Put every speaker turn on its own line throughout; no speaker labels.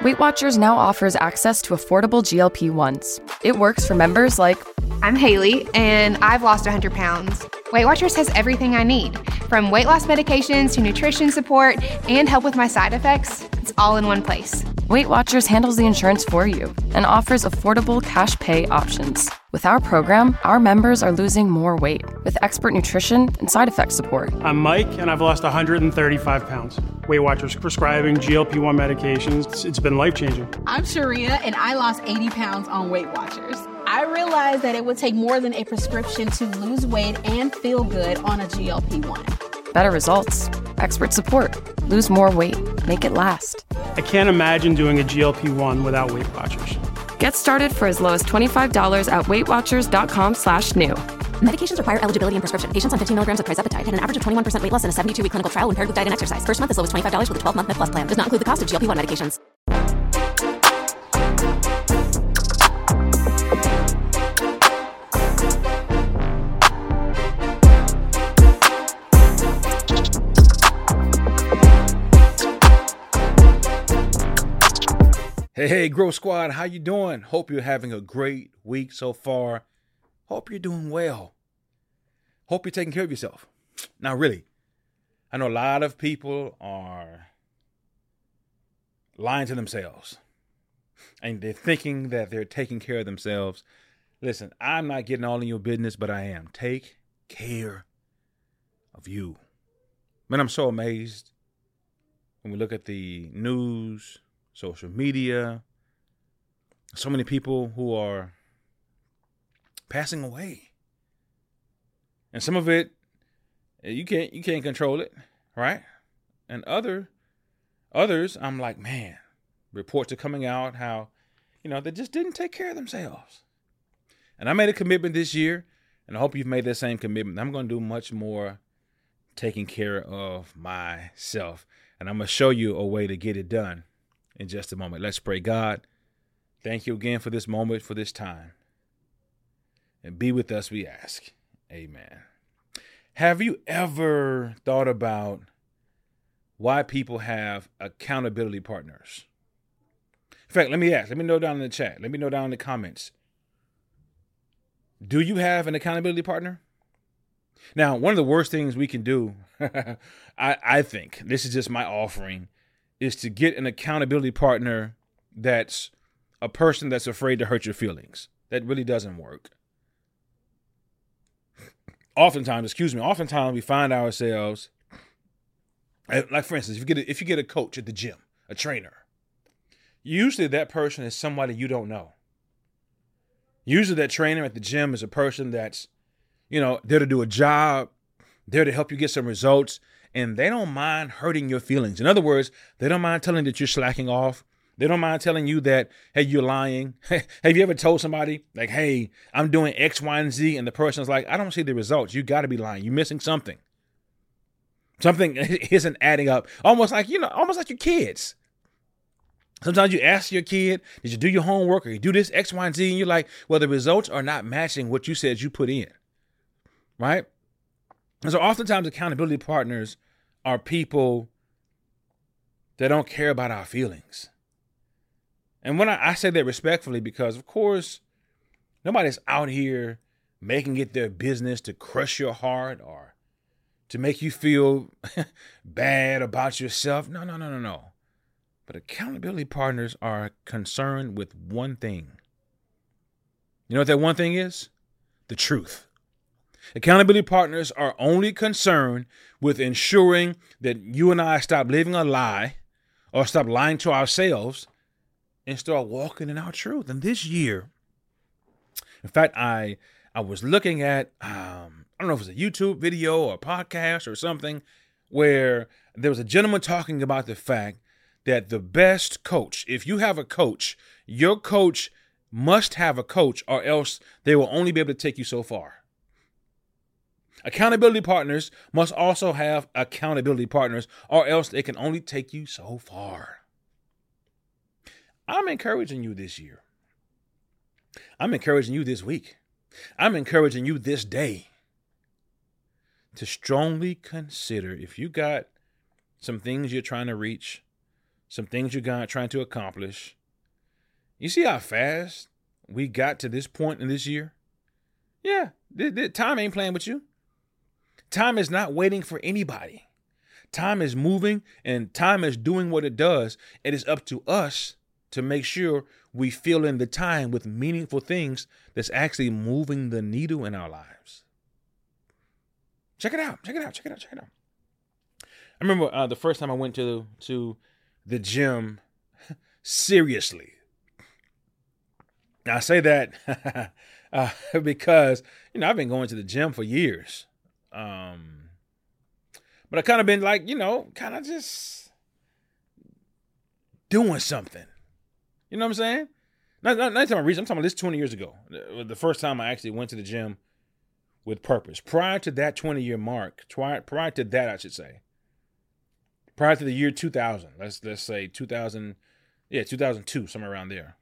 Weight Watchers now offers access to affordable GLP-1s. It works for members like,
I'm Haley, and I've lost 100 pounds. Weight Watchers has everything I need, from weight loss medications to nutrition support and help with my side effects. It's all in one place.
Weight Watchers handles the insurance for you and offers affordable cash pay options. With our program, our members are losing more weight with expert nutrition and side effect support.
I'm Mike, and I've lost 135 pounds. Weight Watchers prescribing GLP-1 medications. It's been life-changing.
I'm Sharia, and I lost 80 pounds on Weight Watchers. I realized that it would take more than a prescription to lose weight and feel good on a GLP-1.
Better results, expert support, lose more weight, make it last.
I can't imagine doing a GLP-1 without Weight Watchers.
Get started for as low as $25 at WeightWatchers.com/new.
Medications require eligibility and prescription. Patients on 15 milligrams of Trizepatide had an average of 21% weight loss in a 72-week clinical trial when paired with diet and exercise. First month as low as $25 with a 12-month Med Plus plan. Does not include the cost of GLP-1 medications.
Hey, Growth Squad, how you doing? Hope you're having a great week so far. Hope you're doing well. Hope you're taking care of yourself. Now, really, I know a lot of people are lying to themselves, and they're thinking that they're taking care of themselves. Listen, I'm not getting all in your business, but I am. Take care of you. Man, I'm so amazed when we look at the news, social media, so many people who are passing away. And some of it, you can't control it, right? And others, I'm like, man, reports are coming out how, they just didn't take care of themselves. And I made a commitment this year, and I hope you've made that same commitment. I'm going to do much more taking care of myself. And I'm going to show you a way to get it done in just a moment. Let's pray. God, thank you again for this moment, for this time. And be with us, we ask. Amen. Have you ever thought about why people have accountability partners? In fact, let me know down in the chat. Let me know down in the comments. Do you have an accountability partner? Now, one of the worst things we can do, I think, this is just my offering, is to get an accountability partner that's a person that's afraid to hurt your feelings. That really doesn't work. Oftentimes we find ourselves, like for instance, if you get a coach at the gym, a trainer, usually that person is somebody you don't know. Usually that trainer at the gym is a person that's, there to do a job, there to help you get some results, and they don't mind hurting your feelings. In other words, they don't mind telling you that you're slacking off. They don't mind telling you that, hey, you're lying. Have you ever told somebody, like, hey, I'm doing X, Y, and Z, and the person's like, I don't see the results. You got to be lying. You're missing something. Something isn't adding up. Almost like your kids. Sometimes you ask your kid, did you do your homework, or you do this X, Y, and Z, and you're like, well, the results are not matching what you said you put in, right? And so oftentimes accountability partners are people that don't care about our feelings. And when I say that respectfully, because of course, nobody's out here making it their business to crush your heart or to make you feel bad about yourself. No. But accountability partners are concerned with one thing. You know what that one thing is? The truth. Accountability partners are only concerned with ensuring that you and I stop living a lie or stop lying to ourselves and start walking in our truth. And this year, in fact, I was looking at, I don't know if it was a YouTube video or a podcast or something, where there was a gentleman talking about the fact that the best coach, if you have a coach, your coach must have a coach, or else they will only be able to take you so far. Accountability partners must also have accountability partners, or else they can only take you so far. I'm encouraging you this year. I'm encouraging you this week. I'm encouraging you this day to strongly consider, if you got some things you're trying to reach, some things you're trying to accomplish. You see how fast we got to this point in this year? Yeah, time ain't playing with you. Time is not waiting for anybody. Time is moving and time is doing what it does. It is up to us to make sure we fill in the time with meaningful things that's actually moving the needle in our lives. Check it out. I remember the first time I went to the gym seriously. Now, I say that because, I've been going to the gym for years. But I kind of been like, kind of just doing something. You know what I'm saying? Not talking about reason. I'm talking about this 20 years ago. The first time I actually went to the gym with purpose. Prior to that 20-year mark, prior to that, I should say. Prior to the year 2000, let's say 2002, somewhere around there.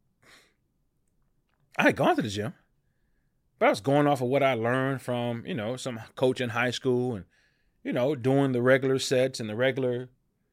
I had gone to the gym, but I was going off of what I learned from, some coach in high school and, doing the regular sets and the regular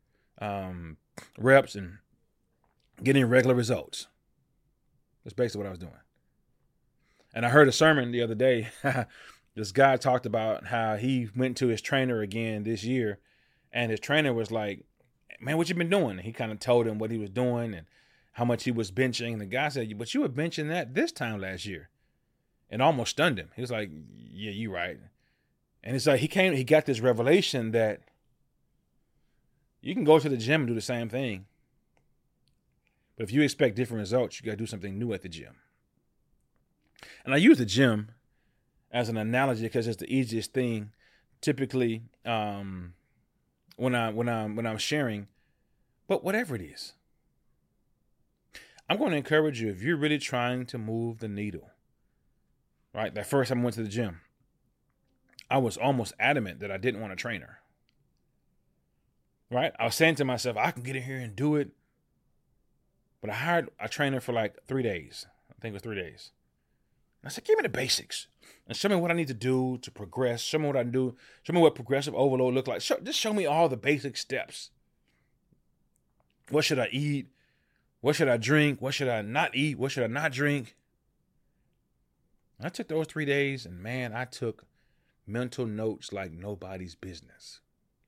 reps and getting regular results. That's basically what I was doing. And I heard a sermon the other day. This guy talked about how he went to his trainer again this year, and his trainer was like, "Man, what you been doing?" And he kind of told him what he was doing and how much he was benching. And the guy said, "But you were benching that this time last year." And almost stunned him. He was like, "Yeah, you're right." And it's like he got this revelation that you can go to the gym and do the same thing. But if you expect different results, you got to do something new at the gym. And I use the gym as an analogy because it's the easiest thing. Typically, when I'm sharing, but whatever it is, I'm going to encourage you if you're really trying to move the needle. Right, that first time I went to the gym, I was almost adamant that I didn't want a trainer. Right, I was saying to myself, I can get in here and do it. But I hired a trainer for like 3 days. I think it was 3 days. I said, give me the basics and show me what I need to do to progress. Show me what I can do. Show me what progressive overload look like. Just show me all the basic steps. What should I eat? What should I drink? What should I not eat? What should I not drink? I took those 3 days and man, I took mental notes like nobody's business.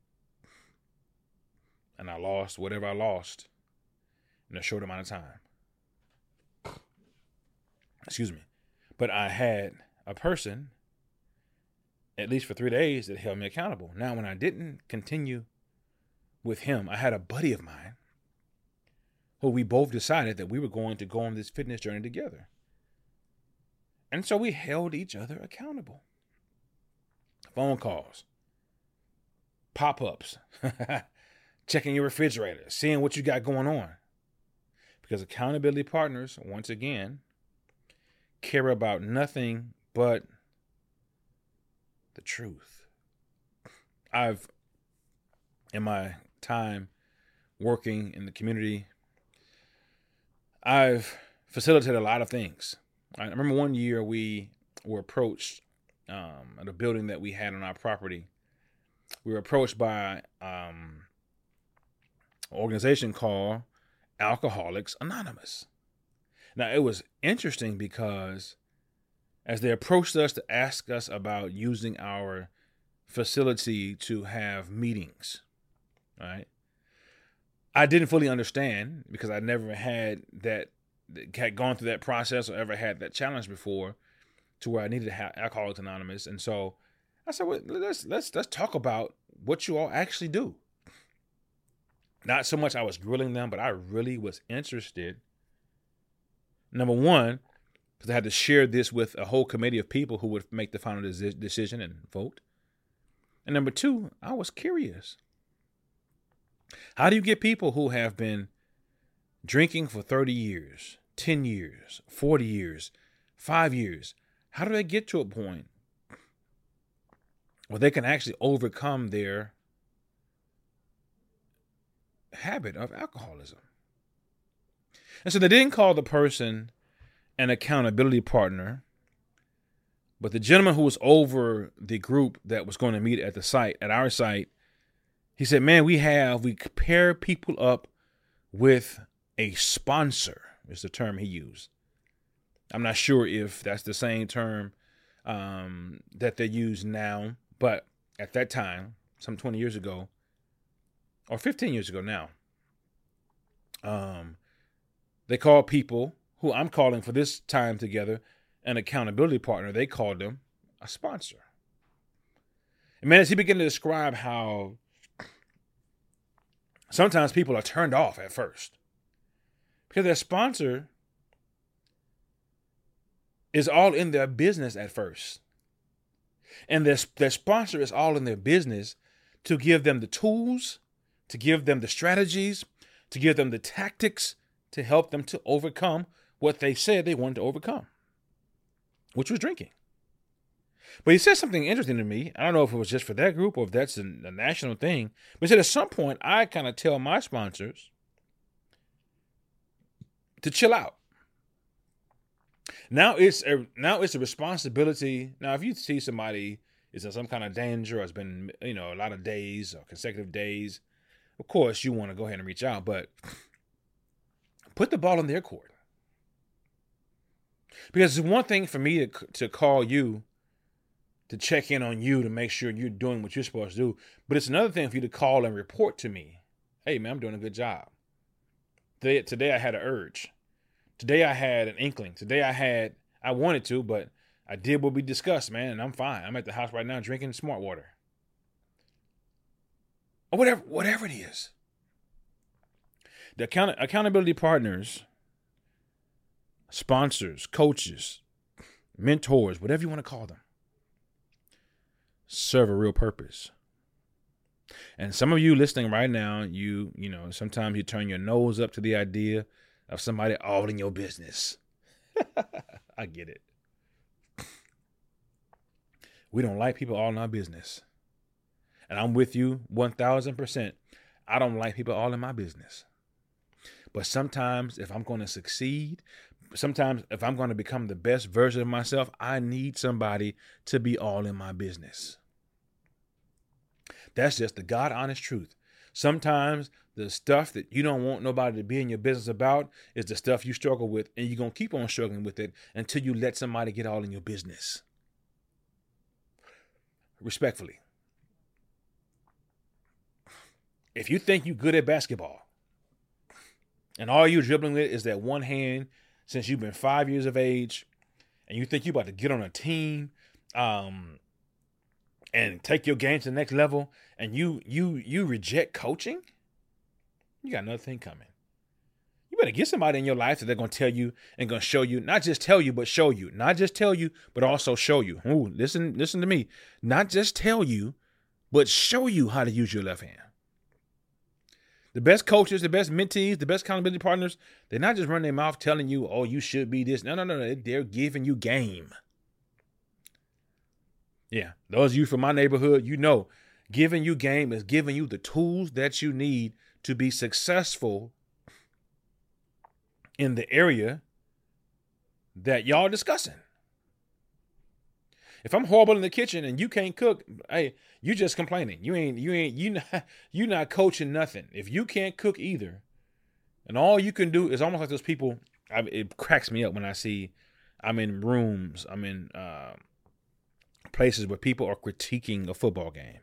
And I lost whatever I lost in a short amount of time. Excuse me. But I had a person, at least for 3 days, that held me accountable. Now, when I didn't continue with him, I had a buddy of mine who we both decided that we were going to go on this fitness journey together. And so we held each other accountable. Phone calls, pop-ups, checking your refrigerator, seeing what you got going on. Because accountability partners, once again, care about nothing but the truth. In my time working in the community, I've facilitated a lot of things. I remember one year we were approached at a building that we had on our property. We were approached by an organization called Alcoholics Anonymous. Now, it was interesting because as they approached us to ask us about using our facility to have meetings, right? I didn't fully understand because I never had gone through that process or ever had that challenge before to where I needed to have Alcoholics Anonymous. And so I said, well, let's talk about what you all actually do. Not so much I was grilling them, but I really was interested. Number one, because I had to share this with a whole committee of people who would make the final decision and vote. And number two, I was curious. How do you get people who have been drinking for 30 years, 10 years, 40 years, 5 years, how do they get to a point where they can actually overcome their habit of alcoholism? And so they didn't call the person an accountability partner, but the gentleman who was over the group that was going to meet at our site, he said, man, we pair people up with a sponsor, is the term he used. I'm not sure if that's the same term that they use now, but at that time, some 20 years ago, or 15 years ago now, they called people who I'm calling for this time together an accountability partner. They called them a sponsor. And man, as he began to describe how sometimes people are turned off at first because their sponsor is all in their business at first. And their sponsor is all in their business to give them the tools, to give them the strategies, to give them the tactics to help them to overcome what they said they wanted to overcome, which was drinking. But he said something interesting to me. I don't know if it was just for that group or if that's a national thing. But he said at some point, I kind of tell my sponsors to chill out. Now it's a responsibility. Now, if you see somebody is in some kind of danger or has been, a lot of days or consecutive days, of course you want to go ahead and reach out, but put the ball in their court. Because it's one thing for me to call you, to check in on you, to make sure you're doing what you're supposed to do. But it's another thing for you to call and report to me. Hey, man, I'm doing a good job. Today I had an urge. Today I had an inkling. Today I wanted to, but I did what we discussed, man, and I'm fine. I'm at the house right now drinking smart water. Or whatever it is. The accountability partners, sponsors, coaches, mentors, whatever you want to call them, serve a real purpose. And some of you listening right now, sometimes you turn your nose up to the idea of somebody all in your business. I get it. We don't like people all in our business. And I'm with you 1,000%. I don't like people all in my business. But sometimes if I'm going to succeed, sometimes if I'm going to become the best version of myself, I need somebody to be all in my business. That's just the God honest truth. Sometimes the stuff that you don't want nobody to be in your business about is the stuff you struggle with, and you're going to keep on struggling with it until you let somebody get all in your business. Respectfully. If you think you're good at basketball and all you're dribbling with is that one hand since you've been 5 years of age, and you think you're about to get on a team and take your game to the next level, and you reject coaching, you got another thing coming. You better get somebody in your life that they're going to tell you and going to show you, not just tell you, but show you. Not just tell you, but also show you. Ooh, listen to me. Not just tell you, but show you how to use your left hand. The best coaches, the best mentees, the best accountability partners, they're not just running their mouth telling you, oh, you should be this. No. They're giving you game. Yeah, those of you from my neighborhood, giving you game is giving you the tools that you need to be successful in the area that y'all discussing. If I'm horrible in the kitchen and you can't cook, hey, you just complaining. You're not coaching nothing. If you can't cook either, and all you can do is almost like those people. It cracks me up when I'm in rooms, I'm in places where people are critiquing a football game.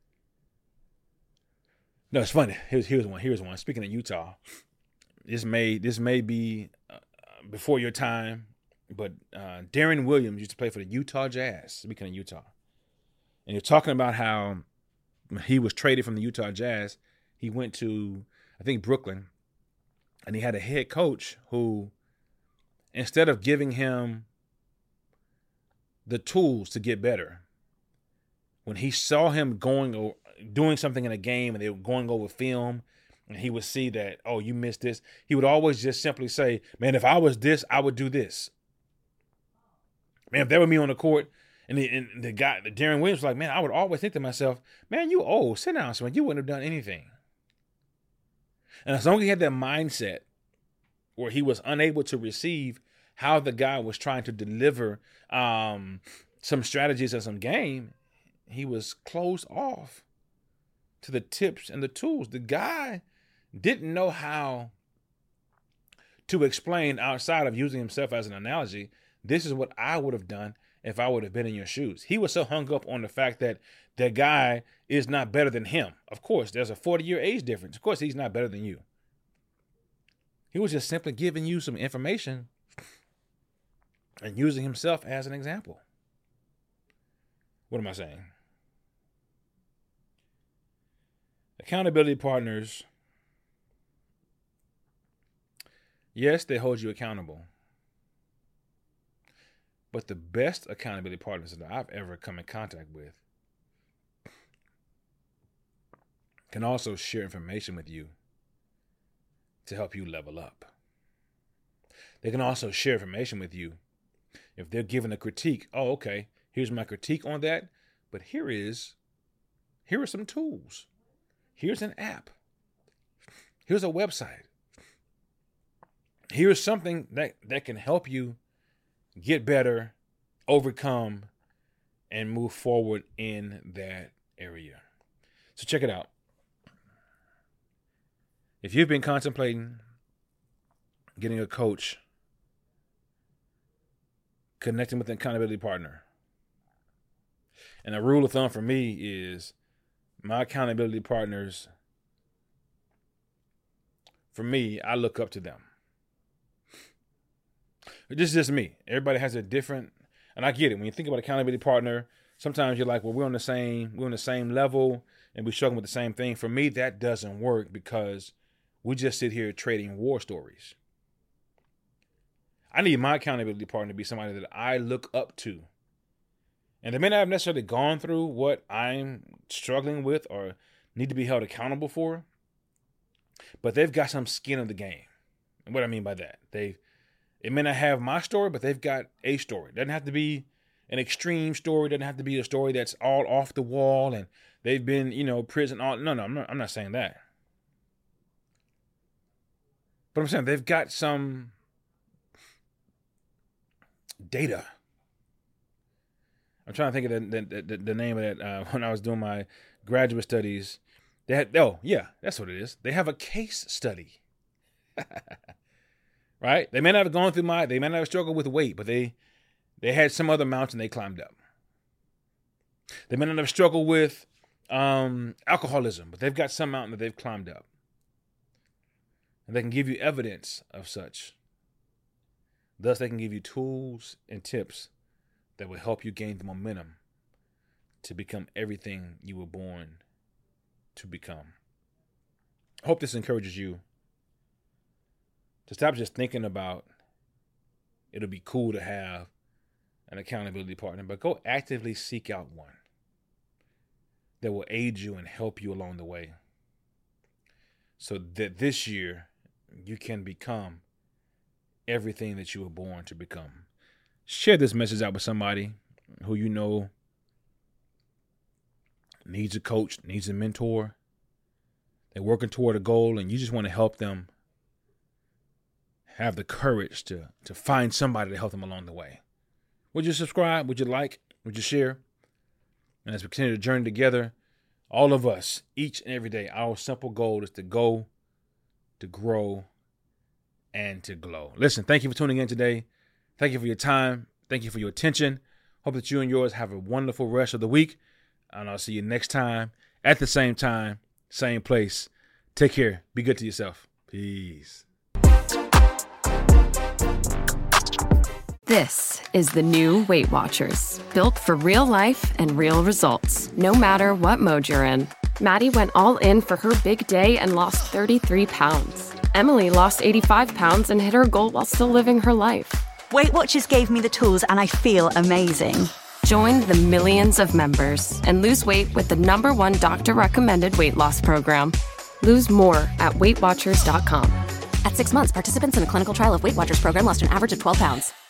No, it's funny. Here's one. Speaking of Utah, this may be before your time, but Darren Williams used to play for the Utah Jazz. Speaking of Utah, and you're talking about how he was traded from the Utah Jazz. He went to, I think, Brooklyn, and he had a head coach who, instead of giving him the tools to get better, when he saw him doing something in a game and they were going over film, and he would see that, oh, you missed this, he would always just simply say, man, if I was this, I would do this. Man, if that were me on the court, and the guy, Darren Williams, was like, man, I would always think to myself, man, you old, sit down, son, you wouldn't have done anything. And as long as he had that mindset where he was unable to receive how the guy was trying to deliver some strategies of some game, he was closed off to the tips and the tools. The guy didn't know how to explain outside of using himself as an analogy, this is what I would have done if I would have been in your shoes. He was so hung up on the fact that the guy is not better than him. Of course, there's a 40-year age difference. Of course, he's not better than you. He was just simply giving you some information and using himself as an example. What am I saying? Accountability partners, yes, they hold you accountable. But the best accountability partners that I've ever come in contact with can also share information with you to help you level up. They can also share information with you if they're given a critique. Oh, okay, here's my critique on that, but here are some tools. Here's an app. Here's a website. Here's something that can help you get better, overcome, and move forward in that area. So check it out. If you've been contemplating getting a coach, connecting with an accountability partner, and a rule of thumb for me is my accountability partners, for me, I look up to them. This is just me. Everybody has a different, and I get it. When you think about accountability partner, sometimes you're like, well, we're on the same level and we're struggling with the same thing. For me, that doesn't work because we just sit here trading war stories. I need my accountability partner to be somebody that I look up to. And they may not have necessarily gone through what I'm struggling with or need to be held accountable for, but they've got some skin in the game. And what I mean by that, it may not have my story, but they've got a story. It doesn't have to be an extreme story. It doesn't have to be a story that's all off the wall and they've been, prison. No, I'm not saying that. But I'm saying they've got some data. I'm trying to think of the name of that when I was doing my graduate studies. They had, that's what it is. They have a case study. Right? They may not have gone through they may not have struggled with weight, but they had some other mountain they climbed up. They may not have struggled with alcoholism, but they've got some mountain that they've climbed up. And they can give you evidence of such. Thus, they can give you tools and tips that will help you gain the momentum to become everything you were born to become. I hope this encourages you to stop just thinking about it'll be cool to have an accountability partner, but go actively seek out one that will aid you and help you along the way so that this year you can become everything that you were born to become. Share this message out with somebody who you know needs a coach, needs a mentor. They're working toward a goal and you just want to help them have the courage to find somebody to help them along the way. Would you subscribe? Would you like? Would you share? And as we continue the journey together, all of us, each and every day, our simple goal is to go, to grow, and to glow. Listen, thank you for tuning in today. Thank you for your time. Thank you for your attention. Hope that you and yours have a wonderful rest of the week. And I'll see you next time at the same time, same place. Take care. Be good to yourself. Peace.
This is the new Weight Watchers, built for real life and real results, no matter what mode you're in. Maddie went all in for her big day and lost 33 pounds. Emily lost 85 pounds and hit her goal while still living her life.
Weight Watchers gave me the tools and I feel amazing.
Join the millions of members and lose weight with the #1 doctor-recommended weight loss program. Lose more at WeightWatchers.com.
At 6 months, participants in a clinical trial of Weight Watchers program lost an average of 12 pounds.